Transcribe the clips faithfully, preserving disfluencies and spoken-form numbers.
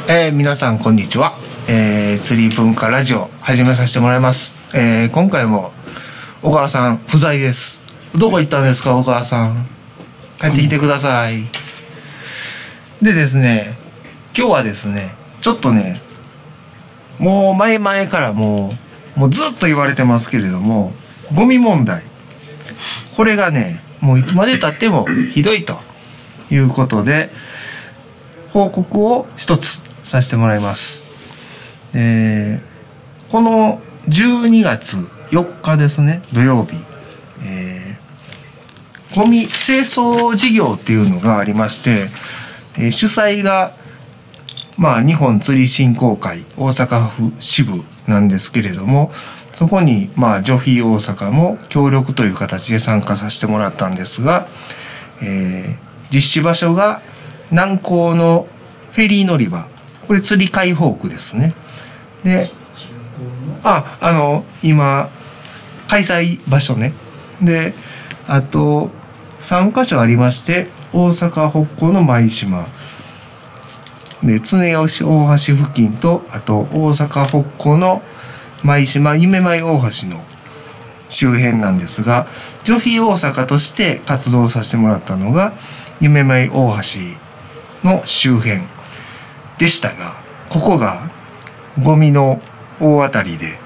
えー、皆さんこんにちは、えー、釣り文化ラジオ始めさせてもらいます、えー、今回も小川さん不在です。どこ行ったんですか小川さん、帰ってきてください、うん、でですね今日はですねちょっとねもう前々からもうもうずっと言われてますけれどもゴミ問題、これがねもういつまでたってもひどいということで報告を一つさせてもらいます。えー、このじゅうにがつよっかですね土曜日、えー、ゴミ清掃事業っていうのがありまして、えー、主催がまあ日本釣り振興会大阪府支部なんですけれども、そこにまあジョフィー大阪も協力という形で参加させてもらったんですが、えー、実施場所が南港のフェリー乗り場、これ釣り開放区ですね。で、あ、あの今開催場所ね。で、あとさんかしょありまして、大阪北港の舞島で常吉大橋付近と、あと大阪北港の舞島夢舞大橋の周辺なんですが、ジョフィー大阪として活動させてもらったのが夢舞大橋の周辺でしたが、ここがゴミの大当たりで、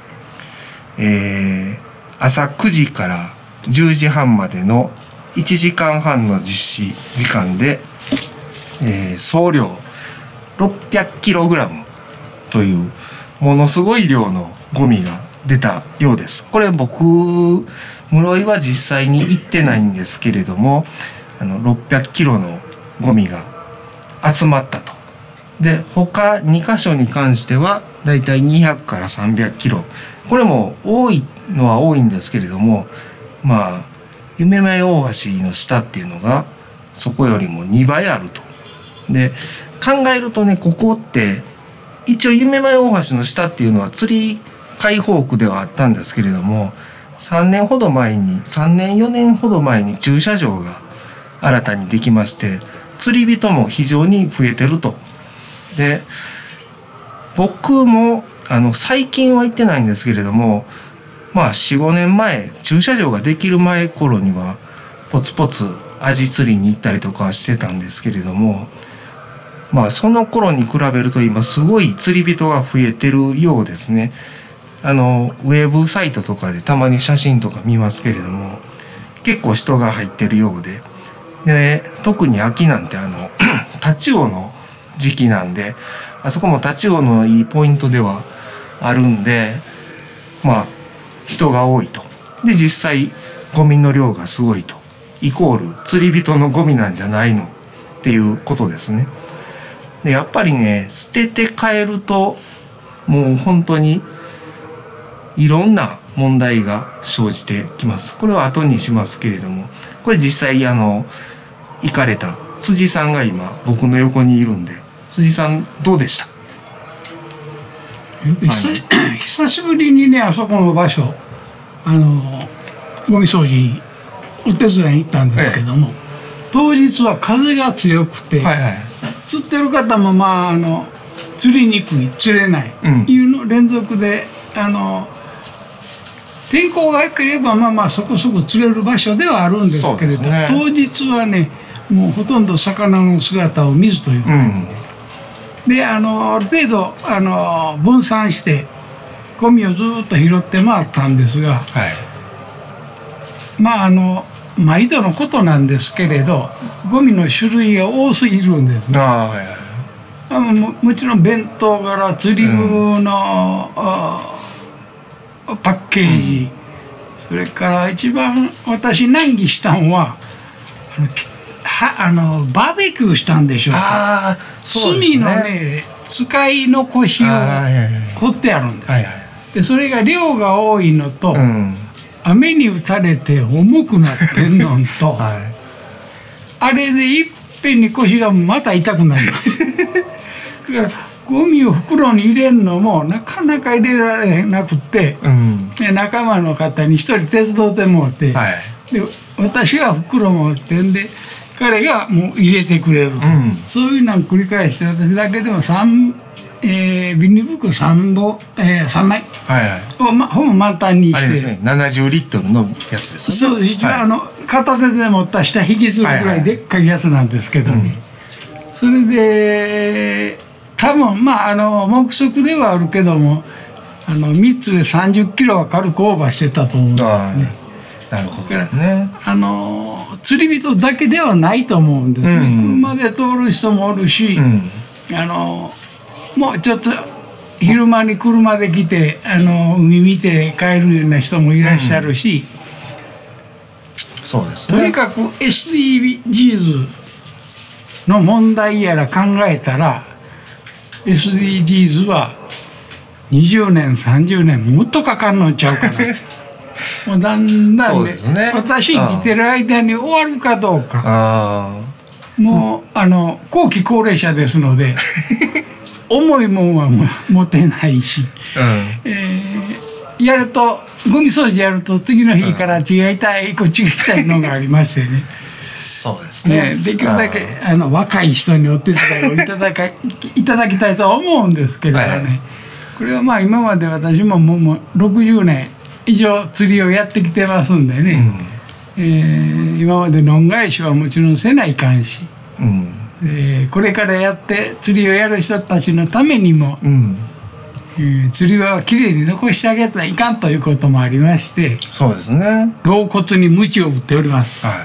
えー、朝くじからじゅうじはんまでのいちじかんはんの実施時間で、えー、総量ろっぴゃくキログラムというものすごい量のゴミが出たようです。これ僕室井は実際に行ってないんですけれども、あのろっぴゃくキロのゴミが集まったと。で他にかしょに関してはだいたいにひゃくからさんびゃくキロ、これも多いのは多いんですけれども、まあ夢舞大橋の下っていうのがそこよりもにばいあると。で考えるとね、ここって一応夢舞大橋の下っていうのは釣り開放区ではあったんですけれども、さんねんほど前にさんねんよねんほど前に駐車場が新たにできまして、釣り人も非常に増えてると。で僕もあの最近は行ってないんですけれども、まあ よんごねんまえ駐車場ができる前頃にはポツポツアジ釣りに行ったりとかしてたんですけれども、まあその頃に比べると今すごい釣り人が増えてるようですね。あのウェブサイトとかでたまに写真とか見ますけれども、結構人が入ってるようで、で特に秋なんてあのタチウオの時期なんで、あそこもタチウオのいいポイントではあるんで、まあ人が多いと。で実際ゴミの量がすごいと、イコール釣り人のゴミなんじゃないのっていうことですね。でやっぱりね、捨てて帰るともう本当にいろんな問題が生じてきます。これは後にしますけれども、これ実際あの行かれた辻さんが今僕の横にいるんで、辻さんどうでした？ 久, 久しぶりにね、あそこの場所あのゴミ掃除にお手伝いに行ったんですけども、ええ、当日は風が強くて、はいはい、釣ってる方もまああの釣りにくい釣れない、うん、いうの連続で、あの天候が良ければまあまあそこそこ釣れる場所ではあるんですけれど、ね、当日はねもうほとんど魚の姿を見ずという感じで、うん、であのある程度あの分散してゴミをずっと拾って回ったんですが、はい、まああの毎度のことなんですけれどゴミの種類が多すぎるんですね。あ、はいはい、あの も, もちろん弁当から釣り具の、うん、パッケージ、うん、それから一番私難儀したのはあのはあのバーベキューしたんでしょうか。あ、そうですね、炭のね使い残しを掘ってあるんです、はいはい、でそれが量が多いのと、うん、雨に打たれて重くなってんのと、はい、あれでいっぺんに腰がまた痛くなりますだからゴミを袋に入れるのもなかなか入れられなくて、うん、で仲間の方に一人手伝ってもらって、はい、で私が袋持ってんで彼がもう入れてくれると、うん、そういうのを繰り返して私だけでも3、えー、ビニール袋さんぼん、えー、さんまいを、ま、ほぼ満タンにして、あれですね、 ななじゅうリットルのやつですね。 そう一応、はい、あの片手で持った下引きずるぐらいでっかいやつなんですけどね、はいはい、それで多分まああの目測ではあるけどもあのみっつでさんじゅっキロは軽くオーバーしてたと思うんですね。 なるほどね。 あの釣り人だけではないと思うんですね、うん、車で通る人もおるし、うん、あのもうちょっと昼間に車で来てあの海見て帰るような人もいらっしゃるし、 うん、そうですね。 とにかく エスディージーズ の問題やら考えたら エスディージーズ はにじゅうねんさんじゅうねんもっとかかるのちゃうかなもうだんだんね、ね、私生きてる間に終わるかどうか、あもう、うん、あの後期高齢者ですので重いもんはも持てないし、うんえー、やるとゴミ掃除やると次の日から違いたい、うん、こっちが行きたいのがありましてねそうですね、 ねできるだけあの若い人にお手伝いをいただかいただきたいとは思うんですけれどね、はい、これはまあ今まで私ももうもうろくじゅうねん以上釣りをやってきてますんでね、うんえー、今までのん返しはもちろんせないかんし、うんえー、これからやって釣りをやる人たちのためにも、うんえー、釣りはきれいに残してあげたらいかんということもありまして、 そうですね、 老骨に鞭を打っております、 はい、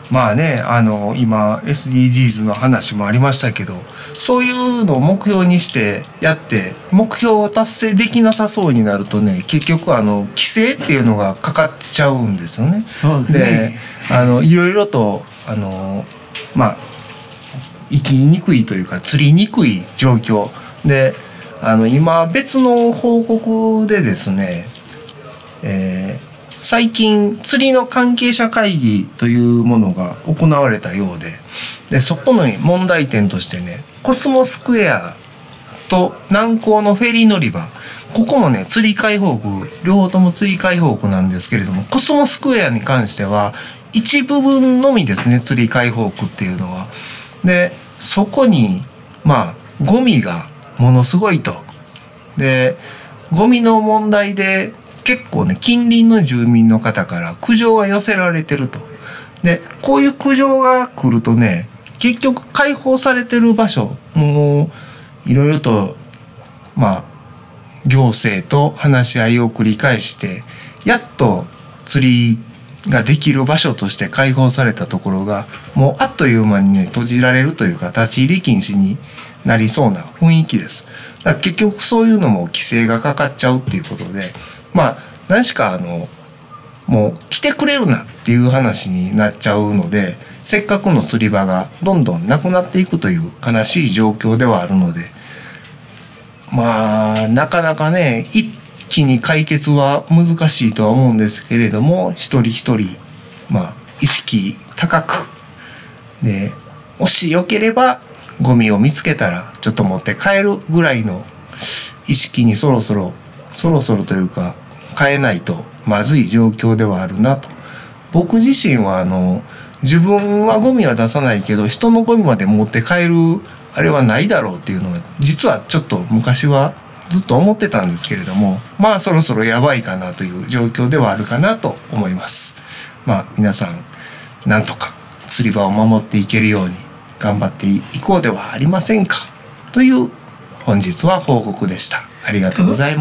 まあねあの今 エスディージーズ の話もありましたけどそういうのを目標にしてやって目標を達成できなさそうになるとね結局あの規制っていうのがかかっちゃうんですよね。 そうですね。 であのいろいろとあのまあ生きにくいというか釣りにくい状況であの今別の報告でですね、えー最近釣りの関係者会議というものが行われたようで、でそこの問題点としてねコスモスクエアと南港のフェリー乗り場ここもね釣り開放区両方とも釣り開放区なんですけれどもコスモスクエアに関しては一部分のみですね釣り開放区っていうのは。でそこにまあゴミがものすごいと。でゴミの問題で結構ね近隣の住民の方から苦情が寄せられてると。でこういう苦情が来るとね結局開放されてる場所もういろいろとまあ行政と話し合いを繰り返してやっと釣りができる場所として開放されたところがもうあっという間にね閉じられるというか立ち入り禁止になりそうな雰囲気です。だから結局そういうのも規制がかかっちゃうっていうことでまあ何しかあのもう来てくれるなっていう話になっちゃうのでせっかくの釣り場がどんどんなくなっていくという悲しい状況ではあるのでまあなかなかね一気に解決は難しいとは思うんですけれども一人一人まあ意識高くでもしよければゴミを見つけたらちょっと持って帰るぐらいの意識にそろそろそろそろというか変えないとまずい状況ではあるなと。僕自身はあの自分はゴミは出さないけど人のゴミまで持って帰るあれはないだろうっていうのは実はちょっと昔はずっと思ってたんですけれどもまあそろそろやばいかなという状況ではあるかなと思います。まあ皆さんなんとか釣り場を守っていけるように頑張っていこうではありませんかという本日は報告でした。ありがとうございます。